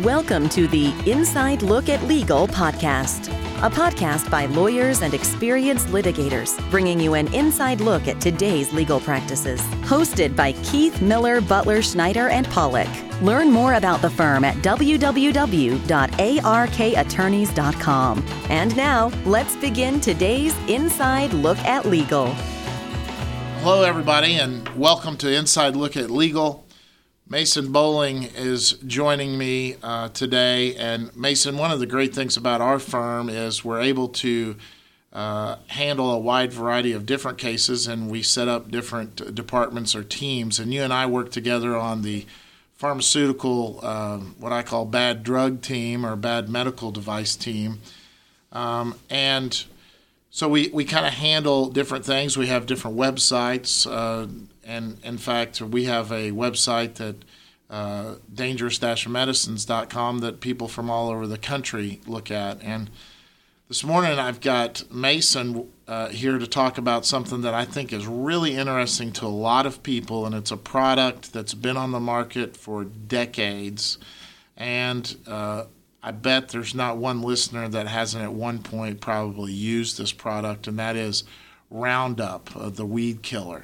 Welcome to the Inside Look at Legal podcast, a podcast by lawyers and experienced litigators, bringing you an inside look at today's legal practices. Hosted by Keith Miller, Butler, Schneider, and Pollock. Learn more about the firm at www.arkattorneys.com. And now, let's begin today's Inside Look at Legal. Hello, everybody, and welcome to Inside Look at Legal. Mason Bowling is joining me today, and Mason, one of the great things about our firm is we're able to handle a wide variety of different cases, and we set up different departments or teams, and you and I work together on the pharmaceutical, what I call bad drug team or bad medical device team, and so we kind of handle different things. We have different websites, and in fact, we have a website that dangerous-medicines.com that people from all over the country look at. And this morning I've got Mason here to talk about something that I think is really interesting to a lot of people, and it's a product that's been on the market for decades. And I bet there's not one listener that hasn't at one point probably used this product, and that is Roundup, the weed killer.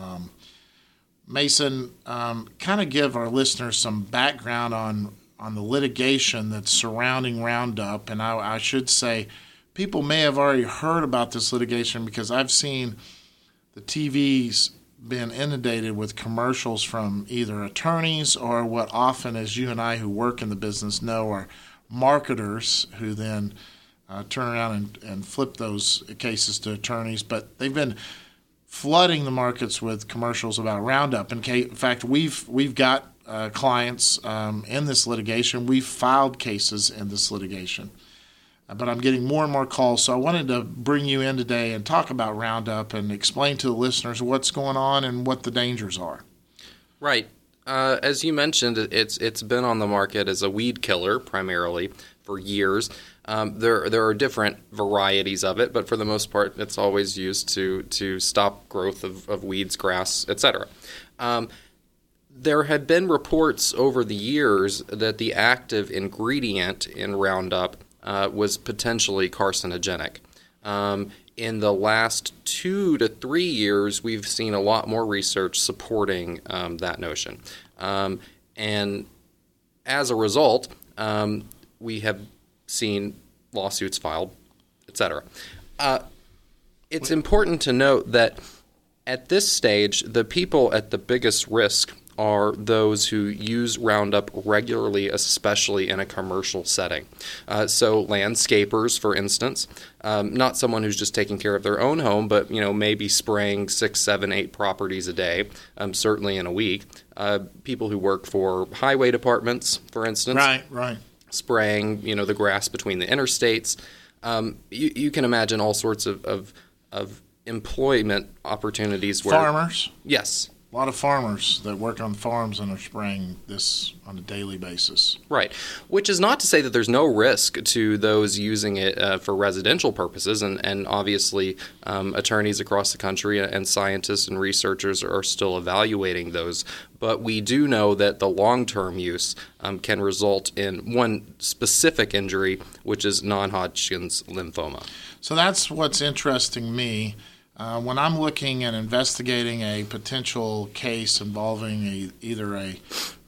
Mason, kind of give our listeners some background on the litigation that's surrounding Roundup. And I should say people may have already heard about this litigation because I've seen the TV's been inundated with commercials from either attorneys or what often, as you and I who work in the business know, are marketers who then turn around and flip those cases to attorneys. But they've been flooding the markets with commercials about Roundup. In fact, we've got clients in this litigation. We've filed cases in this litigation. But I'm getting more and more calls, so I wanted to bring you in today and talk about Roundup and explain to the listeners what's going on and what the dangers are. Right. As you mentioned, it's been on the market as a weed killer primarily for years. There are different varieties of it, but for the most part, it's always used to stop growth of weeds, grass, etc. There have been reports over the years that the active ingredient in Roundup was potentially carcinogenic. In the last 2 to 3 years, we've seen a lot more research supporting that notion. And as a result, we have seen lawsuits filed, etc. It's important to note that at this stage, the people at the biggest risk are those who use Roundup regularly, especially in a commercial setting. So landscapers, for instance, not someone who's just taking care of their own home, but maybe spraying 6, 7, 8 properties a day, certainly in a week. People who work for highway departments, for instance. Right. Spraying, the grass between the interstates. You can imagine all sorts of employment opportunities where farmers. Yes. A lot of farmers that work on farms and are spraying this on a daily basis. Right, which is not to say that there's no risk to those using it for residential purposes, and obviously attorneys across the country and scientists and researchers are still evaluating those. But we do know that the long-term use can result in one specific injury, which is non-Hodgkin's lymphoma. So that's what's interesting me. When I'm looking at investigating a potential case involving either a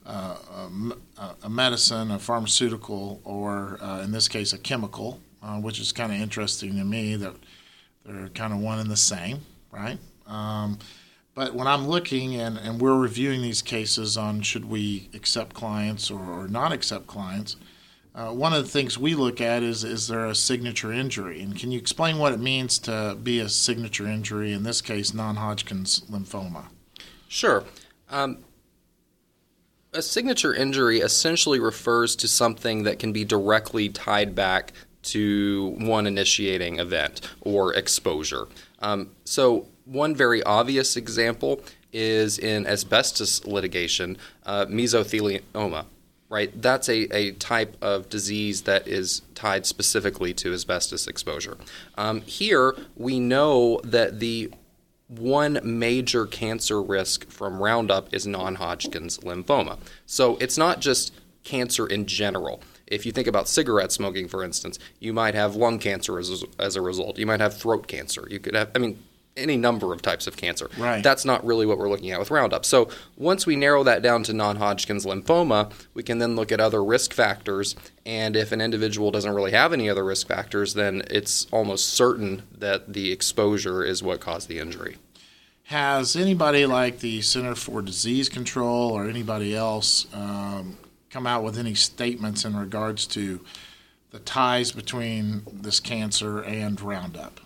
medicine, a pharmaceutical, or in this case a chemical, which is kind of interesting to me that they're kind of one and the same, right? But when I'm looking and we're reviewing these cases on should we accept clients or not accept clients, one of the things we look at is there a signature injury? And can you explain what it means to be a signature injury, in this case, non-Hodgkin's lymphoma? Sure. A signature injury essentially refers to something that can be directly tied back to one initiating event or exposure. So one very obvious example is in asbestos litigation, mesothelioma. Right, that's a type of disease that is tied specifically to asbestos exposure. Here, we know that the one major cancer risk from Roundup is non-Hodgkin's lymphoma. So it's not just cancer in general. If you think about cigarette smoking, for instance, you might have lung cancer as a result. You might have throat cancer. You could have, any number of types of cancer. Right. That's not really what we're looking at with Roundup. So once we narrow that down to non-Hodgkin's lymphoma, we can then look at other risk factors. And if an individual doesn't really have any other risk factors, then it's almost certain that the exposure is what caused the injury. Has anybody like the Center for Disease Control or anybody else come out with any statements in regards to the ties between this cancer and Roundup?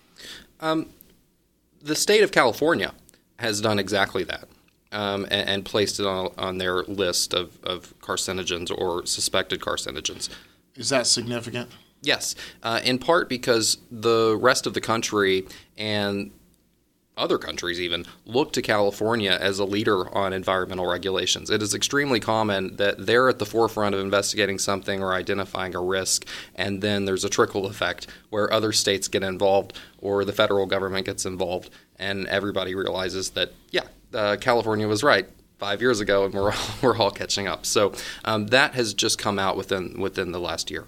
The state of California has done exactly that and placed it on their list of carcinogens or suspected carcinogens. Is that significant? Yes, in part because the rest of the country and other countries even look to California as a leader on environmental regulations. It is extremely common that they're at the forefront of investigating something or identifying a risk, and then there's a trickle effect where other states get involved or the federal government gets involved, and everybody realizes that, California was right 5 years ago, and we're all catching up. So that has just come out within the last year.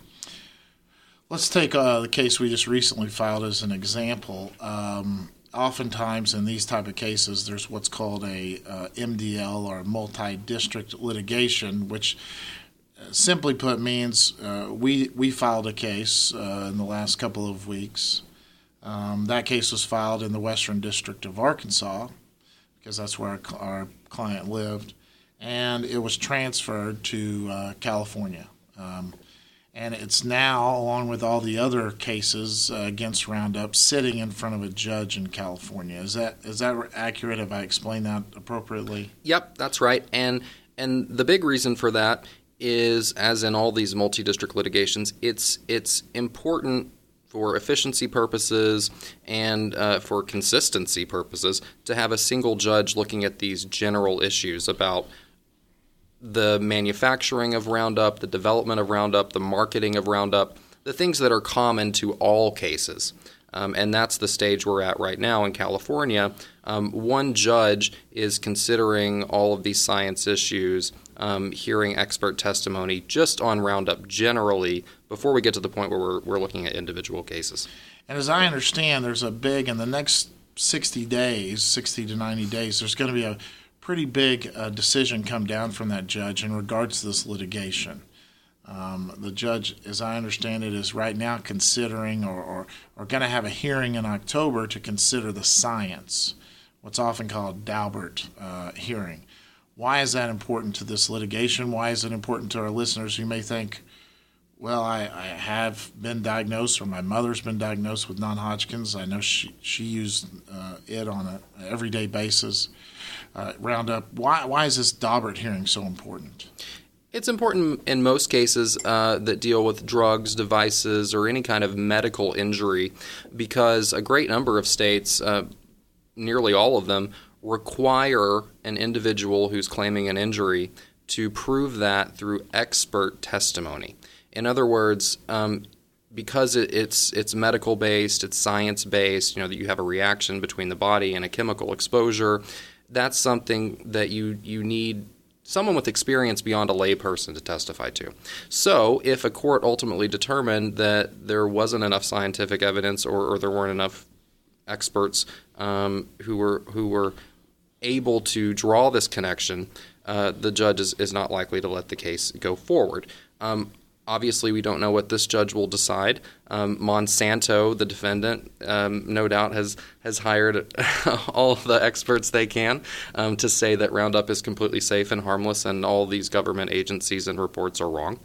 Let's take the case we just recently filed as an example. Oftentimes in these type of cases, there's what's called a MDL or multi-district litigation, which simply put means we filed a case in the last couple of weeks. That case was filed in the Western District of Arkansas because that's where our client lived, and it was transferred to California. And it's now, along with all the other cases against Roundup, sitting in front of a judge in California. Is that accurate? Have I explained that appropriately? Yep, that's right. And the big reason for that is, as in all these multi-district litigations, it's important for efficiency purposes and for consistency purposes to have a single judge looking at these general issues about the manufacturing of Roundup, the development of Roundup, the marketing of Roundup, the things that are common to all cases. And that's the stage we're at right now in California. One judge is considering all of these science issues, hearing expert testimony just on Roundup generally before we get to the point where we're looking at individual cases. And as I understand, there's in the next 60 to 90 days, there's going to be a pretty big decision come down from that judge in regards to this litigation. The judge, as I understand it, is right now considering or going to have a hearing in October to consider the science, what's often called Daubert hearing. Why is that important to this litigation? Why is it important to our listeners who may think, well, I have been diagnosed, or my mother's been diagnosed with non-Hodgkin's. I know she used it on an everyday basis. Roundup. Why is this Daubert hearing so important? It's important in most cases that deal with drugs, devices, or any kind of medical injury, because a great number of states, nearly all of them, require an individual who's claiming an injury to prove that through expert testimony. In other words, because it's medical based, it's science based, that you have a reaction between the body and a chemical exposure. That's something that you need someone with experience beyond a layperson to testify to. So if a court ultimately determined that there wasn't enough scientific evidence or there weren't enough experts who were able to draw this connection, the judge is not likely to let the case go forward. Obviously, we don't know what this judge will decide. Monsanto, the defendant, no doubt has hired all of the experts they can to say that Roundup is completely safe and harmless, and all these government agencies and reports are wrong.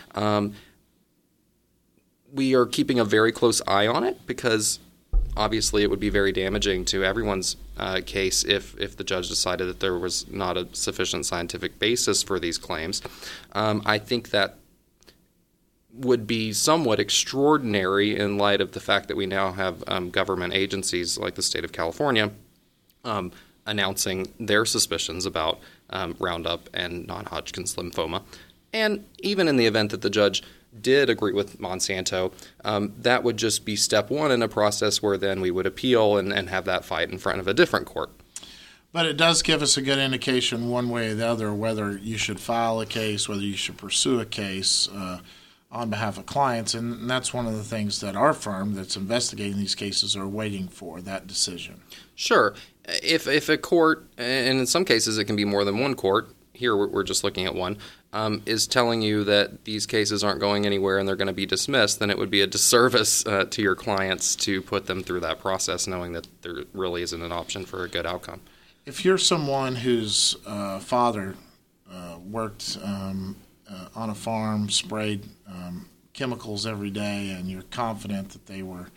We are keeping a very close eye on it because obviously it would be very damaging to everyone's case if the judge decided that there was not a sufficient scientific basis for these claims. I think that would be somewhat extraordinary in light of the fact that we now have government agencies like the state of California announcing their suspicions about Roundup and non-Hodgkin's lymphoma. And even in the event that the judge did agree with Monsanto, that would just be step one in a process where then we would appeal and have that fight in front of a different court. But it does give us a good indication one way or the other whether you should file a case, whether you should pursue a case on behalf of clients. And that's one of the things that our firm that's investigating these cases are waiting for, that decision. Sure. If a court, and in some cases it can be more than one court, here we're just looking at one, is telling you that these cases aren't going anywhere and they're going to be dismissed, then it would be a disservice to your clients to put them through that process knowing that there really isn't an option for a good outcome. If you're someone whose father worked on a farm, sprayed chemicals every day, and you're confident that they were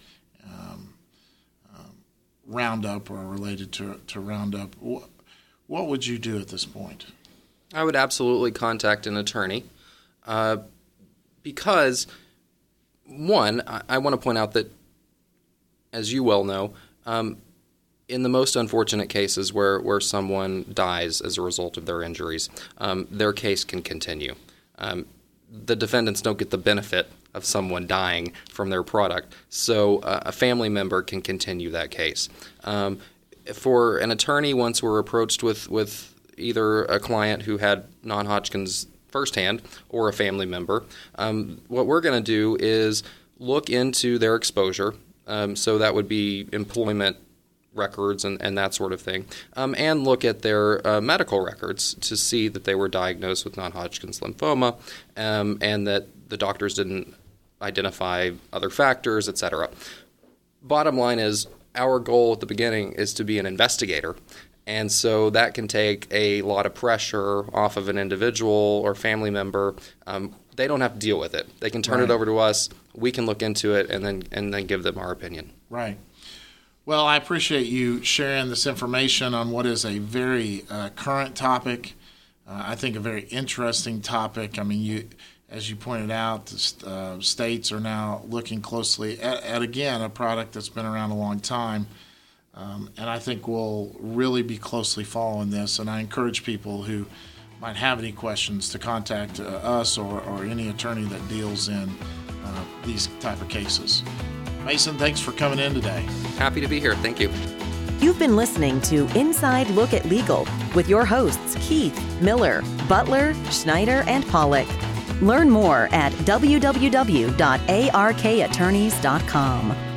Roundup or related to Roundup, what would you do at this point? I would absolutely contact an attorney because, one, I want to point out that, as you well know, in the most unfortunate cases where someone dies as a result of their injuries, their case can continue. The defendants don't get the benefit of someone dying from their product, so a family member can continue that case. For an attorney, once we're approached with either a client who had non-Hodgkin's firsthand or a family member, what we're going to do is look into their exposure. So that would be employment records and that sort of thing, and look at their medical records to see that they were diagnosed with non-Hodgkin's lymphoma and that the doctors didn't identify other factors, etc. Bottom line is, our goal at the beginning is to be an investigator, and so that can take a lot of pressure off of an individual or family member. They don't have to deal with it. They can turn it over to us. We can look into it and then give them our opinion. Right. Well, I appreciate you sharing this information on what is a very current topic. I think a very interesting topic. I mean, as you pointed out, the states are now looking closely at again, a product that's been around a long time. And I think we'll really be closely following this. And I encourage people who might have any questions to contact us or any attorney that deals in these type of cases. Mason, thanks for coming in today. Happy to be here. Thank you. You've been listening to Inside Look at Legal with your hosts Keith, Miller, Butler, Schneider, and Pollock. Learn more at www.arkattorneys.com.